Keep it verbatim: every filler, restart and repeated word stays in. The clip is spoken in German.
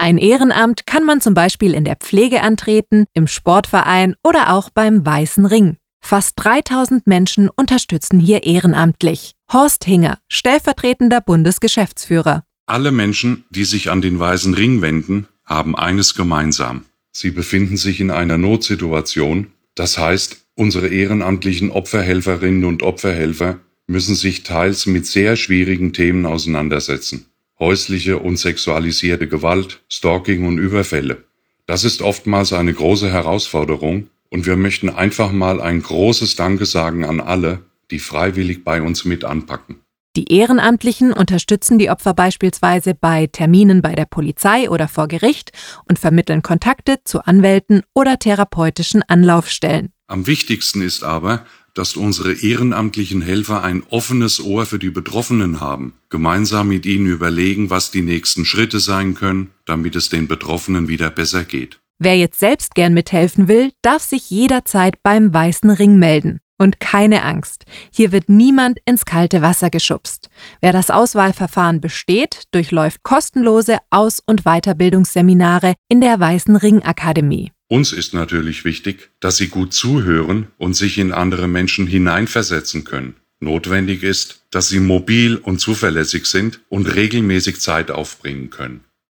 ein Ehrenamt kann man zum Beispiel in der Pflege antreten, im Sportverein oder auch beim Weißen Ring. Fast dreitausend Menschen unterstützen hier ehrenamtlich. Horst Hinger, stellvertretender Bundesgeschäftsführer. Alle Menschen, die sich an den Weißen Ring wenden, haben eines gemeinsam. Sie befinden sich in einer Notsituation. Das heißt, unsere ehrenamtlichen Opferhelferinnen und Opferhelfer müssen sich teils mit sehr schwierigen Themen auseinandersetzen. Häusliche und sexualisierte Gewalt, Stalking und Überfälle. Das ist oftmals eine große Herausforderung und wir möchten einfach mal ein großes Danke sagen an alle, die freiwillig bei uns mit anpacken. Die Ehrenamtlichen unterstützen die Opfer beispielsweise bei Terminen bei der Polizei oder vor Gericht und vermitteln Kontakte zu Anwälten oder therapeutischen Anlaufstellen. Am wichtigsten ist aber, dass unsere ehrenamtlichen Helfer ein offenes Ohr für die Betroffenen haben, gemeinsam mit ihnen überlegen, was die nächsten Schritte sein können, damit es den Betroffenen wieder besser geht. Wer jetzt selbst gern mithelfen will, darf sich jederzeit beim Weißen Ring melden. Und keine Angst, hier wird niemand ins kalte Wasser geschubst. Wer das Auswahlverfahren besteht, durchläuft kostenlose Aus- und Weiterbildungsseminare in der Weißen Ring Akademie. Uns ist natürlich wichtig, dass Sie gut zuhören und sich in andere Menschen hineinversetzen können. Notwendig ist, dass Sie mobil und zuverlässig sind und regelmäßig Zeit aufbringen können.